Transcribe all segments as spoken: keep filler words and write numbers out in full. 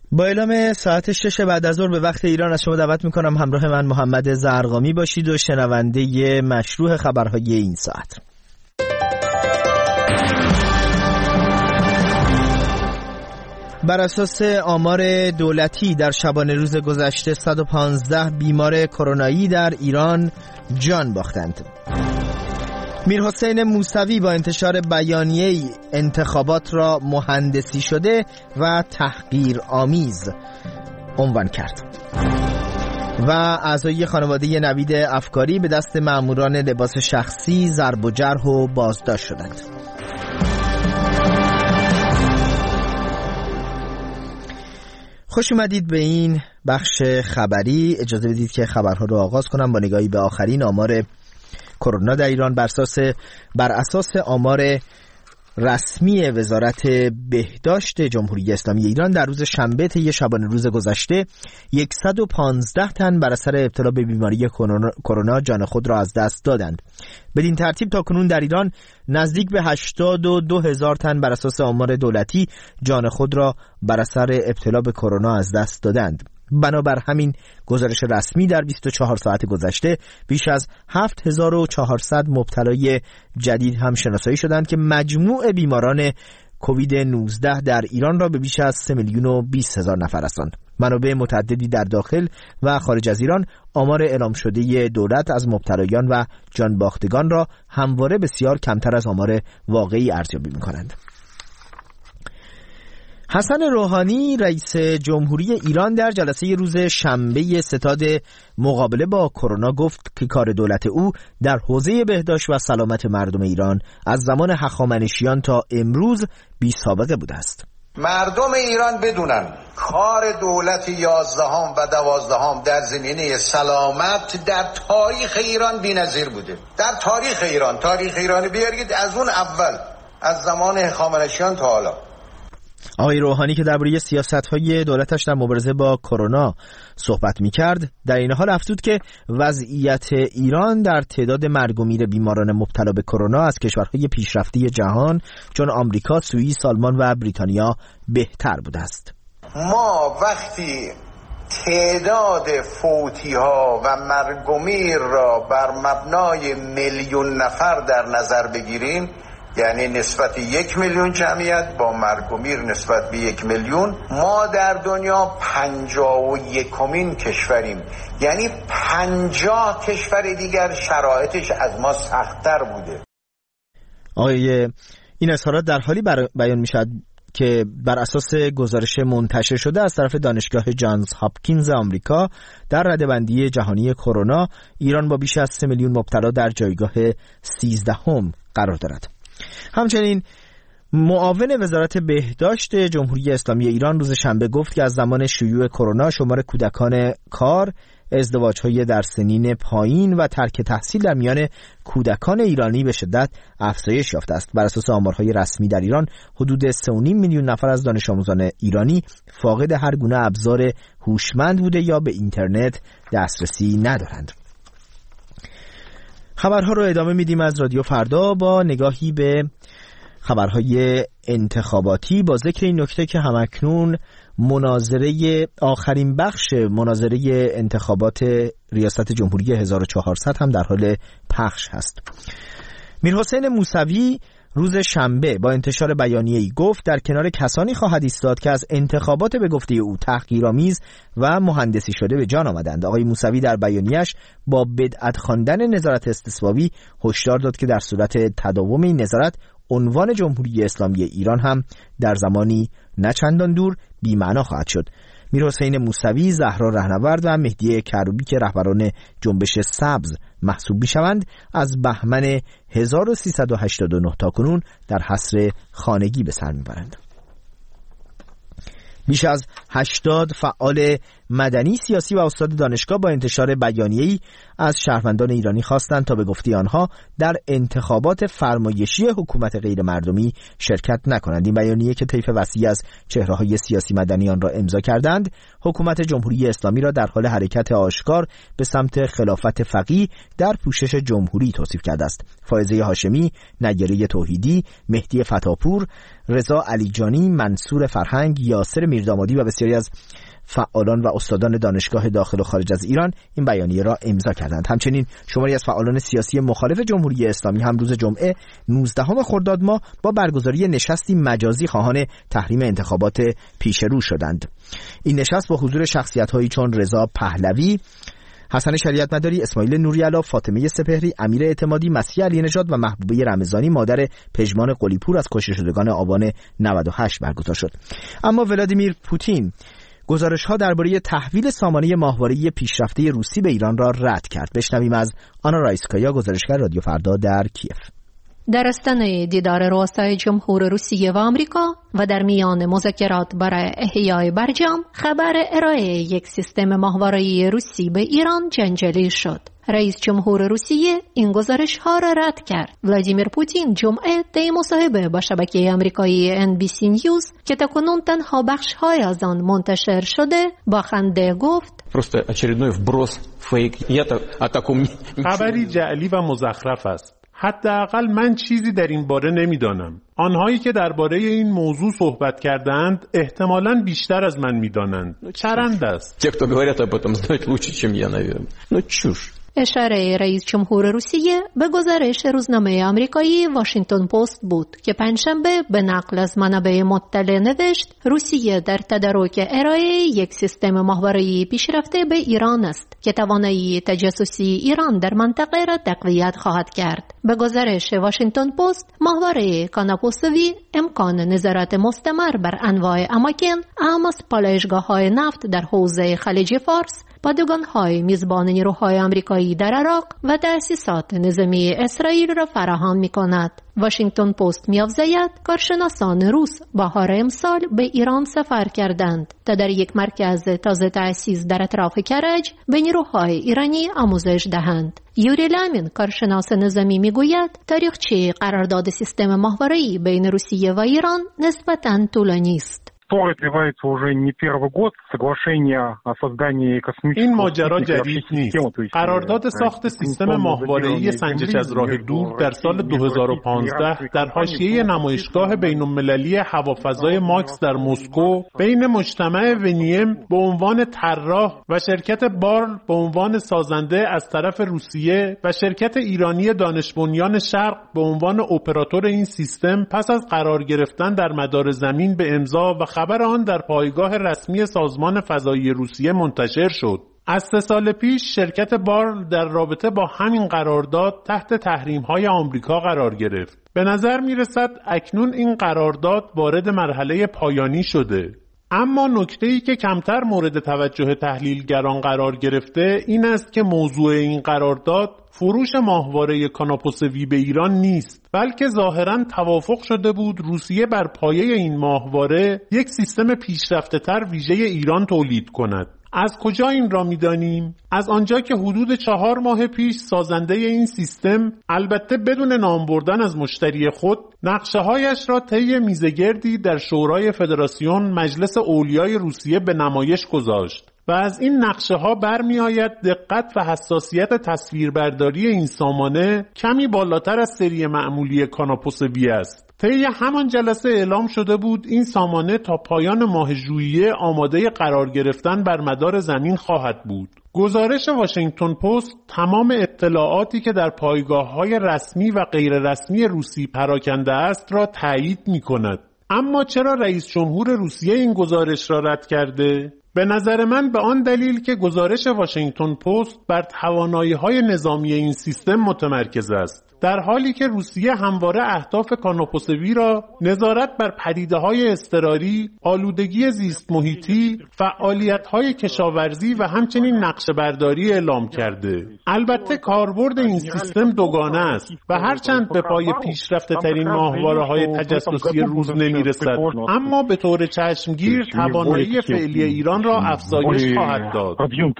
با اعلام ساعت شش بعد از ظهر به وقت ایران از شما دعوت میکنم همراه من محمد زرقامی باشید و شنونده مشروع خبرهای این ساعت. بر اساس آمار دولتی در شبانه روز گذشته صد و پانزده بیمار کرونایی در ایران جان باختند. میرحسین موسوی با انتشار بیانیه انتخابات را مهندسی شده و تحقیر آمیز عنوان کرد. و اعضای خانواده نوید افکاری به دست ماموران لباس شخصی ضرب و جرح و بازداشت شدند. خوش اومدید به این بخش خبری. اجازه بدید که خبرها رو آغاز کنم با نگاهی به آخرین آمار کرونا در ایران. بر اساس بر اساس آمار رسمی وزارت بهداشت جمهوری اسلامی ایران در روز شنبه طی شبانه روز گذشته صد و پانزده تن بر اثر ابتلا به بیماری کرونا جان خود را از دست دادند. بدین ترتیب تا کنون در ایران نزدیک به هشتاد و دو هزار تن بر اساس آمار دولتی جان خود را بر اثر ابتلا به کرونا از دست دادند. بنابر همین گزارش رسمی در بیست و چهار ساعت گذشته بیش از هفت هزار و چهارصد مبتلای جدید هم شناسایی شدند که مجموع بیماران کووید نوزده در ایران را به بیش از سه میلیون و بیست هزار نفر رساند. منابع متعددی در داخل و خارج از ایران آمار اعلام شده دولت از مبتلایان و جانباختگان را همواره بسیار کمتر از آمار واقعی ارزیابی می‌کنند. حسن روحانی رئیس جمهوری ایران در جلسه روز شنبه ستاد مقابله با کرونا گفت که کار دولت او در حوزه بهداشت و سلامت مردم ایران از زمان هخامنشیان تا امروز بی سابقه بوده است. مردم ایران بدونن کار دولت یازدهم و دوازدهم در زمینه سلامت در تاریخ ایران بی‌نظیر بوده. در تاریخ ایران، تاریخ ایرانی بیارید از اون اول، از زمان هخامنشیان تا حالا. آقای روحانی که درباره سیاست‌های دولتش در مبارزه با کرونا صحبت می‌کرد، در این حال افزود که وضعیت ایران در تعداد مرگ و میر بیماران مبتلا به کرونا از کشورهای پیشرفته جهان چون آمریکا، سوئیس، آلمان و بریتانیا بهتر بوده است. ما وقتی تعداد فوتی‌ها و مرگ و میر را بر مبنای میلیون نفر در نظر بگیریم، یعنی نسبت یک میلیون جمعیت با مرگ و میر نسبت به یک میلیون، ما در دنیا پنجاه و یکمین کشوریم. یعنی پنجاه کشور دیگر شرایطش از ما سخت‌تر بوده. آقای این اظهارات در حالی بیان میشد که بر اساس گزارش منتشر شده از طرف دانشگاه جانز هاپکینز آمریکا در رده‌بندی جهانی کرونا ایران با بیش از سه میلیون مبتلا در جایگاه سیزدهم قرار دارد. همچنین معاون وزارت بهداشت جمهوری اسلامی ایران روز شنبه گفت که از زمان شیوع کرونا شمار کودکان کار، ازدواج‌های در سنین پایین و ترک تحصیل در میان کودکان ایرانی به شدت افزایش یافته است. بر اساس آمارهای رسمی در ایران حدود سه و نیم میلیون نفر از دانش آموزان ایرانی فاقد هر گونه ابزار هوشمند بوده یا به اینترنت دسترسی ندارند. خبرها رو ادامه میدیم از رادیو فردا با نگاهی به خبرهای انتخاباتی با ذکر این نکته که همکنون مناظره آخرین بخش مناظره انتخابات ریاست جمهوری هزار و چهارصد هم در حال پخش هست. میرحسین موسوی روز شنبه با انتشار بیانیه‌ای گفت در کنار کسانی خواهد ایستاد که از انتخابات به گفته او تحقیرآمیز و مهندسی شده به جان آمدند. آقای موسوی در بیانیه‌اش با بدعت خواندن نظارت استثبابی هشدار داد که در صورت تداوم این نظارت عنوان جمهوری اسلامی ایران هم در زمانی نه چندان دور بی‌معنا خواهد شد. میرحسین موسوی، زهرا رهنورد و مهدی کروبی که رهبران جنبش سبز محسوب می‌شوند از بهمن هزار و سیصد و هشتاد و نه تا کنون در حصر خانگی به سر می‌برند. بیش از هشتاد فعال مدنی، سیاسی و استاد دانشگاه با انتشار بیانیه‌ای از شهروندان ایرانی خواستند تا به گفته آنها در انتخابات فرمایشی حکومت غیر مردمی شرکت نکنند. این بیانیه که طیف وسیعی از چهره‌های سیاسی مدنی آن را امضا کردند، حکومت جمهوری اسلامی را در حال حرکت آشکار به سمت خلافت فقیه در پوشش جمهوری توصیف کرده است. فائزه هاشمی، نیره توحیدی، مهدی فتاپور، رضا علیجانی، منصور فرهنگ، یاسر میردامادی و بسیاری از فعالان و استادان دانشگاه داخل و خارج از ایران این بیانیه را امضا کردند. همچنین شماری از فعالان سیاسی مخالف جمهوری اسلامی هم روز جمعه نوزدهم خرداد ماه با برگزاری نشستی مجازی خواهان تحریم انتخابات پیش رو شدند. این نشست با حضور شخصیت‌هایی چون رضا پهلوی، حسن شریعت مداری، اسماعیل نوری‌علا، فاطمه سپهری، امیر اعتمادی، مسیح علی نژاد و محبوبه رمضانی مادر پژمان قلی‌پور از کشته شدگان آبان نود و هشت برگزار شد. اما ولادیمیر پوتین گزارش‌ها درباره تحویل سامانه ماهواره‌ای پیشرفته روسی به ایران را رد کرد. بشنویم از آنا رایسکایا، گزارشگر رادیو فردا در کیف. در استانه دیدار رؤسای جمهور روسیه و آمریکا و در میان مذاکرات برای احیای برجام، خبر ارائه یک سیستم ماهواره‌ای روسی به ایران جنجالی شد. رئیس جمهور روسیه این گزارش ها را رد کرد. ولادیمیر پوتین جمعه طی مصاحبه با شبکه آمریکایی ان بی سی نیوز که تاکنون تنها بخش های از آن منتشر شده با خنده گفت: просто очередной вброс фейк. Я о таком خبری جعلی و مزخرف است. حداقل من چیزی در این باره نمیدانم. آنهایی که درباره این موضوع صحبت کردند احتمالاً بیشتر از من میدانند. چرند است. те кто говорят об этом знают лучше чем я, наверное. Ну чушь. اشاره رئیس جمهور روسیه به گزارش روزنامه آمریکایی واشنگتن پست بود که پنجشنبه به نقل از منابع مطلع نوشت روسیه در تدارک ارائه یک سیستم ماهواره‌ای پیشرفته به ایران است که توانایی تجسسی ایران در منطقه را تقویت خواهد کرد. به گزارش واشنگتن پست، ماهواره کاناپوسوی امکان نظارت مستمر بر انواع اماکن اهم از پالایشگاه‌های نفت در حوزه خلیج فارس، پادگان‌های میزبان نیروهای آمریکایی در عراق و تأسیسات نظامی اسرائیل را فراهم می‌کند. واشنگتن پست می‌افزاید کارشناسان روس بهار امسال به ایران سفر کردند تا در یک مرکز تازه تأسیس در اطراف کرج به نیروهای ایرانی آموزش دهند. یوری لامین کارشناس نظامی میگوید تاریخچه قرارداد سیستم ماهواره‌ای بین روسیه و ایران نسبتاً طولانی است. این ماجرا جدید نیست. قرارداد ساخت سیستم ماهواره‌ای سنجش از راه دور در سال دو هزار و پانزده در حاشیه نمایشگاه بین‌المللی هوافضای ماکس در مسکو بین مجتمع ونیم به عنوان طراح و شرکت بارل به عنوان سازنده از طرف روسیه و شرکت ایرانی دانش بنیان شرق به عنوان اپراتور این سیستم پس از قرار گرفتن در مدار زمین به امضا و خبر آن در پایگاه رسمی سازمان فضایی روسیه منتشر شد. از سه سال پیش شرکت بارل در رابطه با همین قرارداد تحت تحریم‌های آمریکا قرار گرفت. به نظر می‌رسد اکنون این قرارداد وارد مرحله پایانی شده. اما نکته‌ای که کمتر مورد توجه تحلیلگران قرار گرفته این است که موضوع این قرارداد فروش ماهواره کاناپوسوی به ایران نیست، بلکه ظاهراً توافق شده بود روسیه بر پایه این ماهواره یک سیستم پیشرفته‌تر ویژه ایران تولید کند. از کجا این را می‌دانیم؟ از آنجا که حدود چهار ماه پیش سازنده این سیستم، البته بدون نام بردن از مشتری خود، نقشه‌هایش را طی میزگردی در شورای فدراسیون مجلس اولیای روسیه به نمایش گذاشت و از این نقشه‌ها برمی‌آید دقت و حساسیت تصویربرداری این سامانه کمی بالاتر از سری معمولی کاناپوسوی است. طی همان جلسه اعلام شده بود این سامانه تا پایان ماه ژوئیه آماده قرار گرفتن بر مدار زمین خواهد بود. گزارش واشنگتن پست تمام اطلاعاتی که در پایگاه‌های رسمی و غیر رسمی روسی پراکنده است را تایید می‌کند. اما چرا رئیس جمهور روسیه این گزارش را رد کرده؟ به نظر من به آن دلیل که گزارش واشنگتن پست بر توانایی‌های نظامی این سیستم متمرکز است، در حالی که روسیه همواره اهداف کاناپوسوی را نظارت بر پدیده‌های اضطراری، آلودگی زیست محیطی، فعالیت‌های کشاورزی و همچنین نقشه‌برداری اعلام کرده. البته کاربرد این سیستم دوگانه است و هرچند به پای پیشرفته‌ترین ماهواره‌های تجسسی روز نمی‌رسد، اما به طور چشمگیر توانایی فعلی ایران را را افزایش خواهد داد.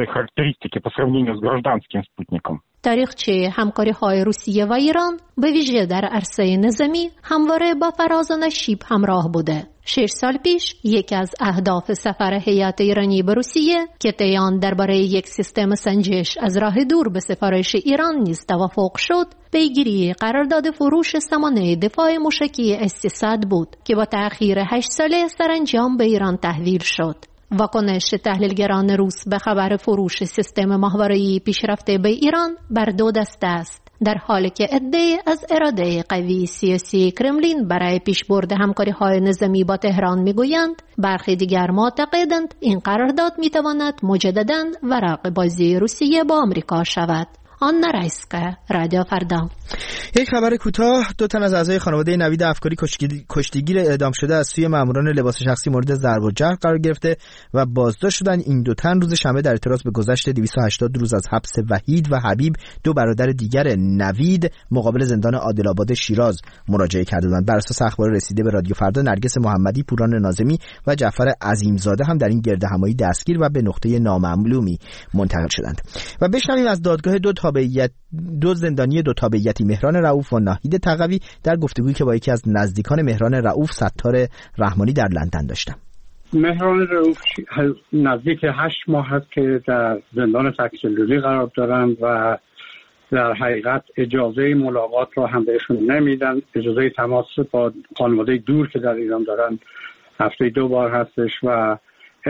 تاریخچه همکاری‌های روسیه و ایران به ویژه در عرصه نظامی همواره با فراز و نشیب همراه بوده. شش سال پیش یکی از اهداف سفر هیئت ایرانی به روسیه که طی آن درباره یک سیستم سنجش از راه دور به سفارش ایران نیز توافق شد، پیگیری قرارداد فروش سامانه دفاع موشکی اس سیصد بود که با تأخیر هشت ساله سرانجام به ایران تحویل شد. واکنش تحلیلگران روس به خبر فروش سیستم ماهواره‌ای پیشرفته به ایران بر دو دسته است، در حالی که عده‌ای از اراده قوی سیاسی کرملین برای پیشبرد همکاری‌های نظامی با تهران می‌گویند، برخی دیگر معتقدند این قرارداد می‌تواند مجدداً ورق بازی روسیه با آمریکا شود. آنا رایسکا، رادیو فردا. یک خبر کوتاه: دو تن از اعضای خانواده نوید افکاری کشتیگیر اعدام شده از سوی ماموران لباس شخصی مورد ضرب و جرح قرار گرفته و بازداشت شدند. این دو تن روز شنبه در اعتراض به گذشت دویست و هشتاد روز از حبس وحید و حبیب، دو برادر دیگر نوید، مقابل زندان عادل‌آباد شیراز مراجعه کرده بودند. بر اساس اخبار رسیده به رادیو فردا، نرگس محمدی، پوران ناظمی و جعفر عظیمزاده هم در این گردهمایی دستگیر و به نقطه نامعلومی منتقل شدند. و بشنویم از دادگاه دو تابعیت دو زندانی دو تابعیتی مهران رؤوف و ناهید تقوی در گفتگویی که با یکی از نزدیکان مهران رؤوف، ستار رحمانی، در لندن داشتم. مهران رؤوف نزدیک هشت ماه است که در زندان تکسلولی قرار دارند و در حقیقت اجازه ملاقات را هم بهشون نمیدن. اجازه تماس با خانواده دور که در ایران دارن هفته دو بار هستش و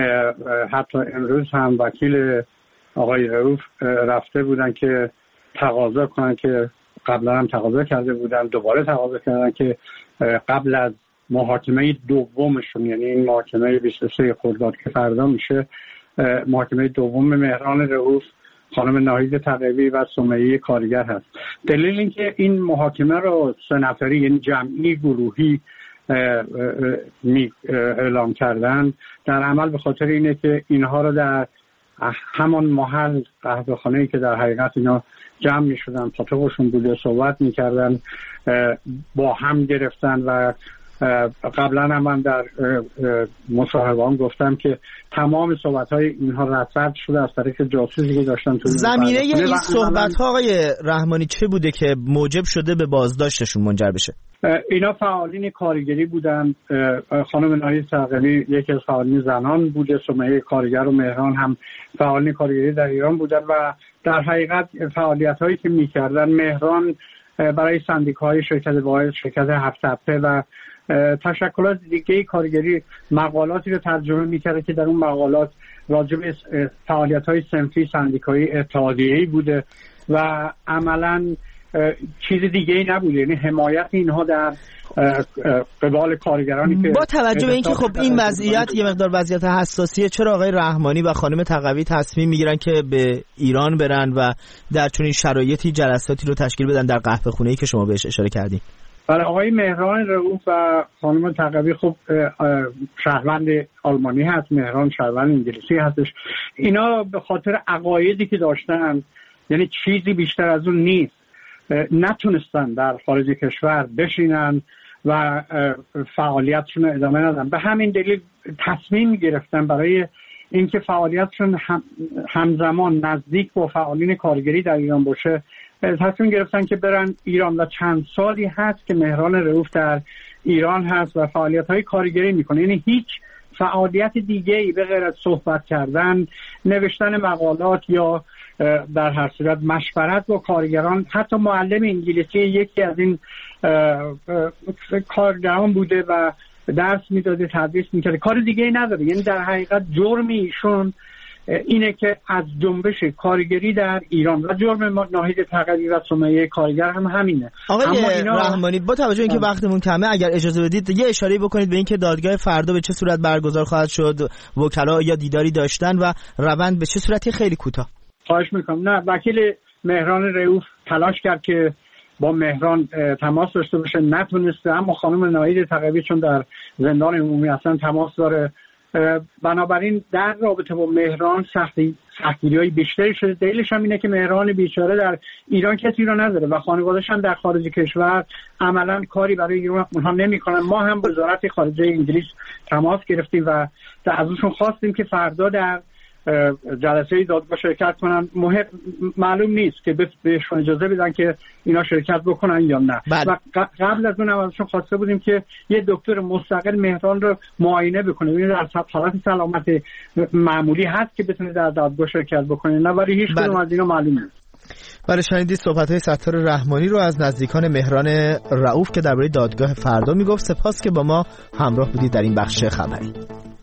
حتی امروز هم وکیل آقای رؤوف رفته بودن که تقاضا کنن، که قبلا هم تقاضا کرده بودن، دوباره تقاضا کردن که قبل از محاکمه دومشون، یعنی این محاکمه بیست و سه خرداد که فردا میشه، محاکمه دوم مهران رؤوف، خانم ناهید تقوی و سمیه کارگر هست. دلیل اینکه این محاکمه رو سه نفری، یعنی جمعی گروهی می اعلام کردن، در عمل به خاطر اینه که اینها رو در همان محل قهوه‌خانه‌ای که در حقیقت اینا جمع می‌شدن، پاتوقشون بوده، صحبت می‌کردن، با هم گرفتن و قبلا هم من در مصاحبه‌ام گفتم که تمام صحبت‌های اینها رصد شده از طریق جاسوسی که داشتن تو زمینه این صحبت‌ها. آقای رحمانی چه بوده که موجب شده به بازداشتشون منجر بشه؟ اینا فعالین کارگری بودن. خانم ناهید تقوی یکی از فعالین زنان بوده، سمیه کارگر و مهران هم فعالین کارگری در ایران بودن و در حقیقت فعالیت‌هایی که می‌کردن، مهران برای سندیکاهای شرکت واحد، شرکت هفت تپه و تشکلات دیگه کارگری مقالاتی رو ترجمه می‌کرد که در اون مقالات راجع به فعالیت‌های صنفی، سندیکایی، اتحادیه‌ای بوده و عملاً چیز دیگه ای نبوده، یعنی حمایت اینها در قبال کارگرانی که با توجه به اینکه خب این وضعیت یه مقدار وضعیت حساسیه، چرا آقای رحمانی و خانم تقوی تصمیم میگیرن که به ایران برن و در چنین شرایطی جلساتی رو تشکیل بدن در قهوه‌خونه‌ای که شما بهش اشاره کردین؟ برای آقای مهران رؤوف و خانم تقوی خب شهروند آلمانی هست، مهران شهروند انگلیسی هستش. اینا به خاطر عقایدی که داشتن، یعنی چیزی بیشتر از اون نیست، نتونستن در خارج کشور بشینن و فعالیتشون رو ادامه ندن. به همین دلیل تصمیم گرفتن برای اینکه فعالیتشون هم همزمان نزدیک با فعالین کارگری در ایران باشه، تصمیم گرفتن که برن ایران و چند سالی هست که مهران رؤوف در ایران هست و فعالیت‌های کارگری میکنه. یعنی هیچ فعالیت دیگه‌ای به غیر از صحبت کردن، نوشتن مقالات یا در هر صورت مشورت با کارگران، حتی معلم انگلیسی یکی از این کارگران بوده و درس میداده، تدریس میکرده، کار دیگه ای نداره. یعنی در حقیقت جرم ایشون اینه که از جنبش کارگری در ایران و جرم ناهید تقوی و سمیه کارگر هم همینه. آقای اینا... رحمانی، با توجه اینکه وقتمون کمه، اگر اجازه بدید یه اشاره بکنید به اینکه دادگاه فردا به چه صورت برگزار خواهد شد، وکلا یا دیداری داشتن و روند به چه صورتی؟ خیلی کوتاه. خواهش میکنم. نه، وکیل مهران رؤوف تلاش کرد که با مهران تماس داشته باشه، نتونسته، اما خانم ناهید تقوی چون در زندان عمومی اصلا تماس داره بنابراین در رابطه با مهران سختی سختگیری‌های بیشتری شده. دلیلش هم اینه که مهران بیچاره در ایران کسی رو نداره و خانواده‌اش هم در خارج کشور عملاً کاری برای ایران اونها نمی‌کنن. ما هم با وزارت خارجه انگلیس تماس گرفتیم و از ازشون خواستیم که فردا در جلسه دادگاه شرکت کنن. مهم معلوم نیست که بهشون اجازه بدن که اینا شرکت بکنن یا نه. بله. و قبل از اون هم ازشون خواسته بودیم که یه دکتر مستقل مهران رو معاینه بکنه ببینید در حالت سلامت معمولی هست که بتونه در دادگاه شرکت بکنه، نه ولی هیچ کدوم از اینا معلوم نیست. بله، شنیدید صحبت‌های ستار رحمانی رو از نزدیکان مهران رؤوف که درباره دادگاه فردا میگفت. سپاس که با ما همراه بودید در این بخش خبری.